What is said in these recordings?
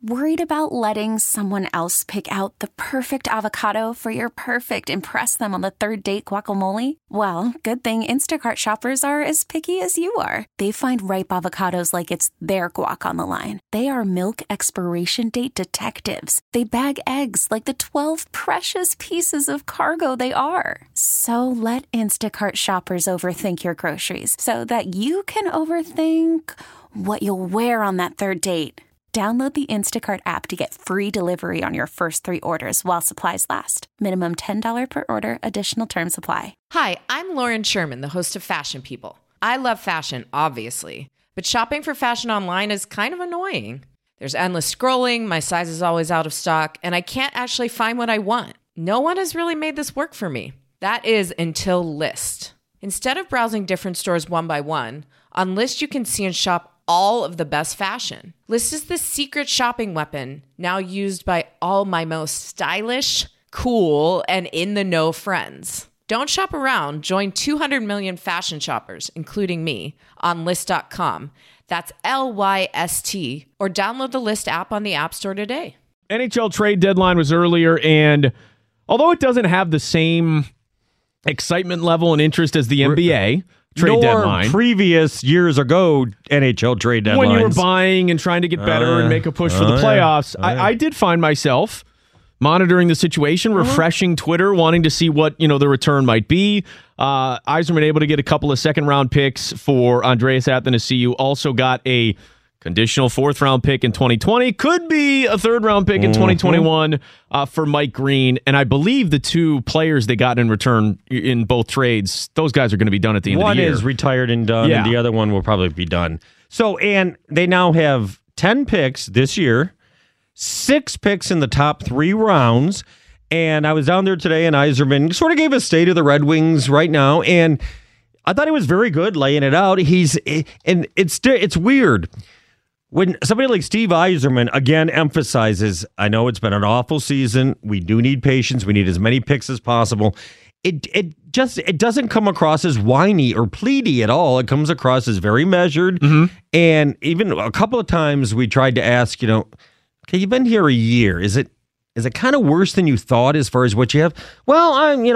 Worried about letting someone else pick out the perfect avocado for your perfect impress them on the third date guacamole? Well, good thing Instacart shoppers are as picky as you are. They find ripe avocados like it's their guac on the line. They are milk expiration date detectives. They bag eggs like the 12 precious pieces of cargo they are. So let Instacart shoppers overthink your groceries so that you can overthink what you'll wear on that third date. Download the Instacart app to get free delivery on your first 3 orders while supplies last. Minimum $10 per order. Additional terms apply. Hi, I'm Lauren Sherman, the host of Fashion People. I love fashion, obviously, but shopping for fashion online is kind of annoying. There's endless scrolling, my size is always out of stock, and I can't actually find what I want. No one has really made this work for me. That is until Lyst. Instead of browsing different stores one by one, on Lyst you can see and shop all of the best fashion. Lyst is the secret shopping weapon now used by all my most stylish, cool, and in-the-know friends. Don't shop around. Join 200 million fashion shoppers, including me, on Lyst.com. That's Lyst, or download the Lyst app on the App Store today. NHL trade deadline was earlier, and although it doesn't have the same excitement level and interest as the NBA trade deadline, previous years ago NHL trade deadlines, when you were buying and trying to get better and make a push for the playoffs, I did find myself monitoring the situation, refreshing Twitter, wanting to see what the return might be. Yzerman able to get a couple of second-round picks for Andreas Athanasiou. Also got a conditional 4th-round pick in 2020. Could be a 3rd-round pick in 2021 for Mike Green. And I believe the 2 players they got in return in both trades, those guys are going to be done at the end of the year. One is retired and done, and the other one will probably be done. So, and they now have 10 picks this year, 6 picks in the top 3 rounds. And I was down there today, and Yzerman sort of gave a state of the Red Wings right now, and I thought he was very good laying it out. And it's weird. When somebody like Steve Yzerman, again, emphasizes, I know it's been an awful season. We do need patience. We need as many picks as possible. It doesn't come across as whiny or pleady at all. It comes across as very measured. And even a couple of times we tried to ask, okay, you've been here a year. Is it kind of worse than you thought as far as what you have? Well,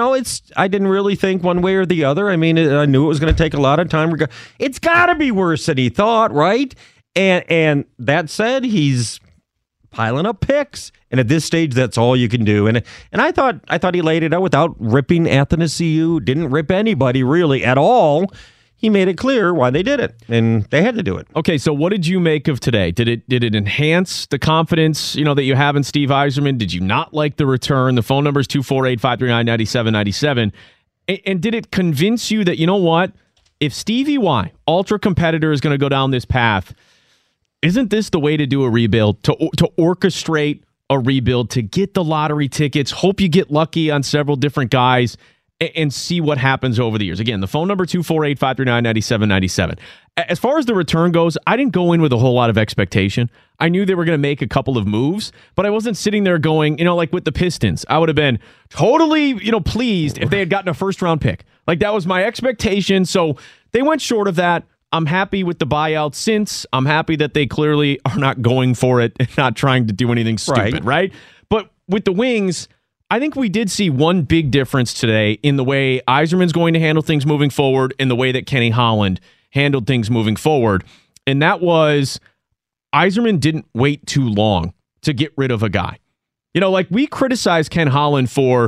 I didn't really think one way or the other. I mean, I knew it was going to take a lot of time. It's got to be worse than he thought, right? And that said, he's piling up picks, and at this stage, that's all you can do. And I thought he laid it out without ripping Athanasiou. Didn't rip anybody really at all. He made it clear why they did it, and they had to do it. Okay, so what did you make of today? Did it enhance the confidence that you have in Steve Yzerman? Did you not like the return? The phone number is 248-539-9797. And did it convince you that what? If Stevie Y, ultra competitor, is going to go down this path, isn't this the way to do a rebuild, to orchestrate a rebuild, to get the lottery tickets, hope you get lucky on several different guys, and see what happens over the years? Again, the phone number 248-539-9797. As far as the return goes, I didn't go in with a whole lot of expectation. I knew they were going to make a couple of moves, but I wasn't sitting there going, like with the Pistons. I would have been totally, pleased if they had gotten a 1st-round pick. Like, that was my expectation, so they went short of that. I'm happy with the buyout since. I'm happy that they clearly are not going for it and not trying to do anything stupid, right? But with the Wings, I think we did see one big difference today in the way Yzerman's going to handle things moving forward and the way that Kenny Holland handled things moving forward. And that was Yzerman didn't wait too long to get rid of a guy. We criticized Ken Holland for,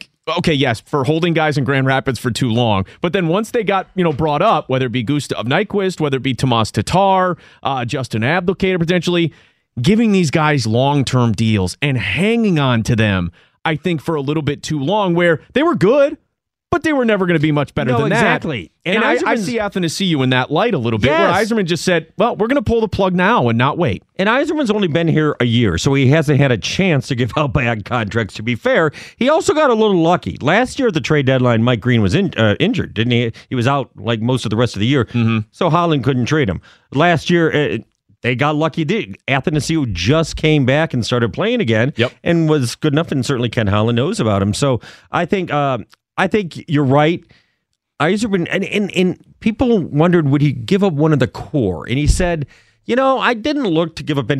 for holding guys in Grand Rapids for too long. But then once they got, brought up, whether it be Gustav Nyquist, whether it be Tomas Tatar, Justin Abdelkader potentially, giving these guys long-term deals and hanging on to them, I think, for a little bit too long, where they were good, but they were never going to be much better than that. Exactly. And I see Athanasiou in that light a little bit, where Yzerman just said, well, we're going to pull the plug now and not wait. And Yzerman's only been here a year, so he hasn't had a chance to give out bad contracts, to be fair. He also got a little lucky. Last year at the trade deadline, Mike Green was injured, didn't he? He was out like most of the rest of the year, so Holland couldn't trade him. Last year, they got lucky. Athanasiou just came back and started playing again and was good enough, and certainly Ken Holland knows about him. So I think you're right. Yzerman, and people wondered, would he give up one of the core? And he said, I didn't look to give up any.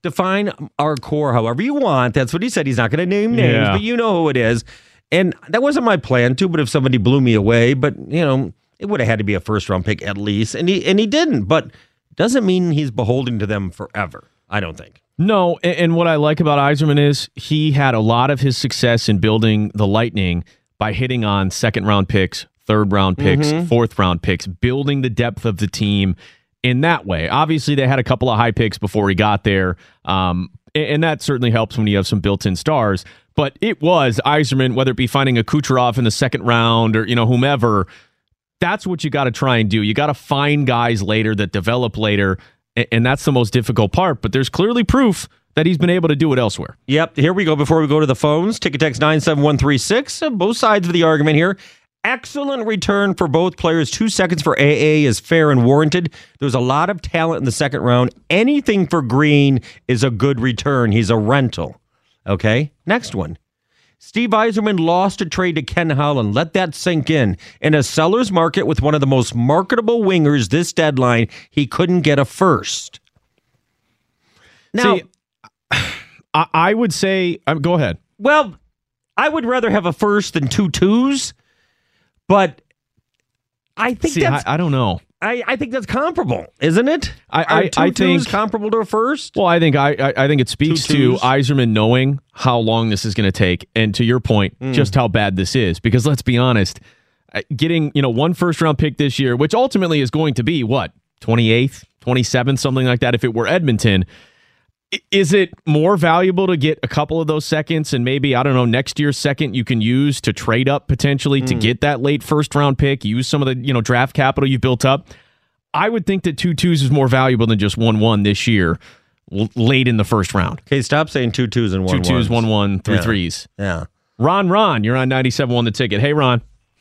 define our core however you want. That's what he said. He's not going to name names, but you know who it is. And that wasn't my plan to, but if somebody blew me away, but it would have had to be a first-round pick at least, and he didn't. But doesn't mean he's beholden to them forever, I don't think. No, and what I like about Yzerman is he had a lot of his success in building the Lightning by hitting on second-round picks, third-round picks, fourth-round picks, building the depth of the team in that way. Obviously, they had a couple of high picks before he got there, and that certainly helps when you have some built-in stars. But it was Yzerman, whether it be finding a Kucherov in the second round or whomever, that's what you got to try and do. You got to find guys later that develop later, and that's the most difficult part. But there's clearly proof that he's been able to do it elsewhere. Yep. Here we go. Before we go to the phones, ticket text 97136. Both sides of the argument here. Excellent return for both players. 2 seconds for AA is fair and warranted. There's a lot of talent in the second round. Anything for Green is a good return. He's a rental. Okay. Next one. Steve Yzerman lost a trade to Ken Holland. Let that sink in. In a seller's market with one of the most marketable wingers this deadline, he couldn't get a first. Now, see, I would say, go ahead. Well, I would rather have a first than 2 twos, but I think I don't know. I think that's comparable, isn't it? I think comparable to a first. Well, I think it speaks to Yzerman knowing how long this is going to take, and to your point, just how bad this is. Because let's be honest, getting one first round pick this year, which ultimately is going to be what 28th, 27th, something like that. If it were Edmonton, is it more valuable to get a couple of those seconds and maybe next year's second you can use to trade up potentially to get that late first round pick? Use some of the draft capital you built up. I would think that 2 twos is more valuable than just 1-1 this year, late in the first round. Okay, stop saying 2 twos and 1-1. 2 twos, 1-1, 3 threes. Yeah. Ron, you're on 97.1 The Ticket. Hey, Ron.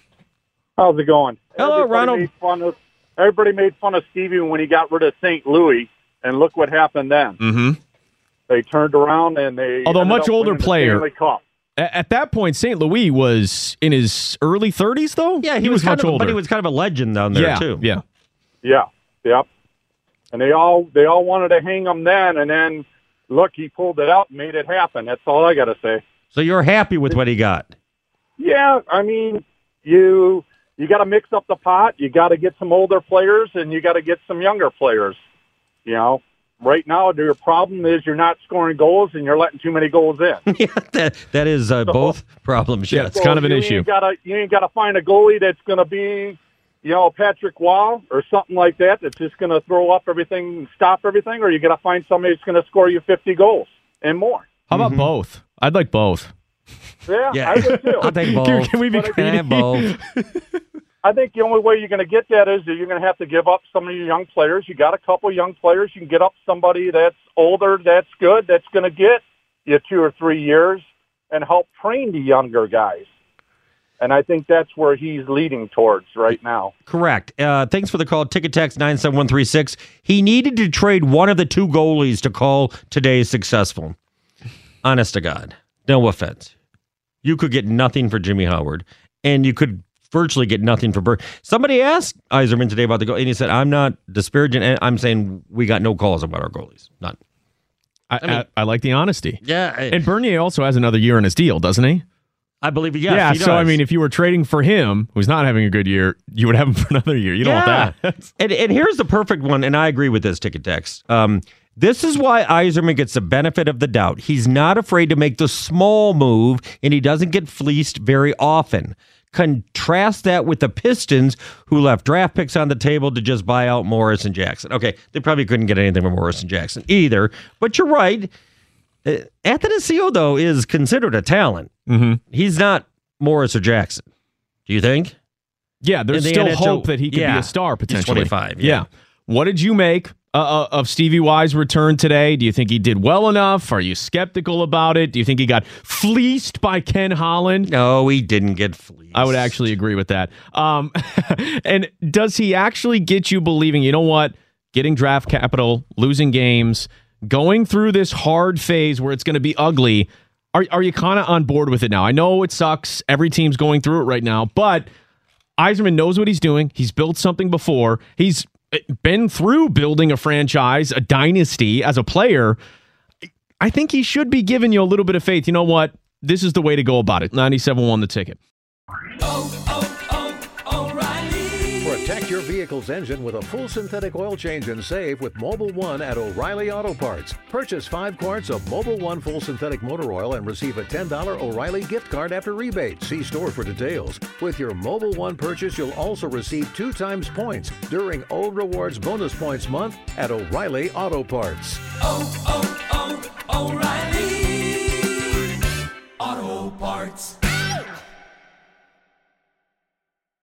How's it going? Hello, Ronald. Everybody made fun of Stevie when he got rid of St. Louis, and look what happened then. Mm-hmm. They turned around and they... Although much older player. At that point, St. Louis was in his early 30s, though? Yeah, he was much older. But he was kind of a legend down there, too. Yeah. Yep. And they all wanted to hang him then, and then, look, he pulled it out and made it happen. That's all I got to say. So you're happy with what he got? Yeah, I mean, you got to mix up the pot. You got to get some older players, and you got to get some younger players, Right now, your problem is you're not scoring goals and you're letting too many goals in. Yeah, that is both problems. Yeah, it's kind of an issue. You ain't got to find a goalie that's going to be, Patrick Waugh or something like that that's just going to throw up everything and stop everything, or you got to find somebody that's going to score you 50 goals and more. How about both? I'd like both. Yeah. I would too. I'll take both. Can we be creative? Have both. I think the only way you're going to get that is that you're going to have to give up some of your young players. You got a couple of young players. You can get up somebody that's older, that's good, that's going to get you 2 or 3 years and help train the younger guys. And I think that's where he's leading towards right now. Correct. Thanks for the call. Ticket text 97136. He needed to trade one of the 2 goalies to call today successful. Honest to God. No offense. You could get nothing for Jimmy Howard, and you could virtually get nothing for Burke. Somebody asked Yzerman today about the goal, and he said, I'm not disparaging. I'm saying we got no calls about our goalies. None. I like the honesty. Yeah. And Bernier also has another year in his deal, doesn't he? I believe, yes, yeah, he does. So, I mean, if you were trading for him, who's not having a good year, you would have him for another year. You don't want that. and here's the perfect one, and I agree with this, ticket text. This is why Yzerman gets the benefit of the doubt. He's not afraid to make the small move, and he doesn't get fleeced very often. Contrast that with the Pistons, who left draft picks on the table to just buy out Morris and Jackson. Okay, they probably couldn't get anything from Morris and Jackson either, but you're right. Athanasiou, though, is considered a talent. Mm-hmm. He's not Morris or Jackson. Do you think? Yeah, there's still hope that he could be a star potentially. He's 25. Yeah. What did you make of Stevie Y's return today? Do you think he did well enough? Are you skeptical about it? Do you think he got fleeced by Ken Holland? No, he didn't get fleeced. I would actually agree with that. And does he actually get you believing, you know what, getting draft capital, losing games, going through this hard phase where it's going to be ugly, are you kind of on board with it now? I know it sucks. Every team's going through it right now, but Yzerman knows what he's doing. He's built something before. He's been through building a franchise, a dynasty as a player. I think he should be giving you a little bit of faith. You know what? This is the way to go about it. 97.1 The Ticket. Protect your vehicle's engine with a full synthetic oil change and save with Mobil 1 at O'Reilly Auto Parts. Purchase 5 quarts of Mobil 1 full synthetic motor oil and receive a $10 O'Reilly gift card after rebate. See store for details. With your Mobil 1 purchase, you'll also receive 2 times points during O Rewards Bonus Points Month at O'Reilly Auto Parts. O'Reilly Auto Parts.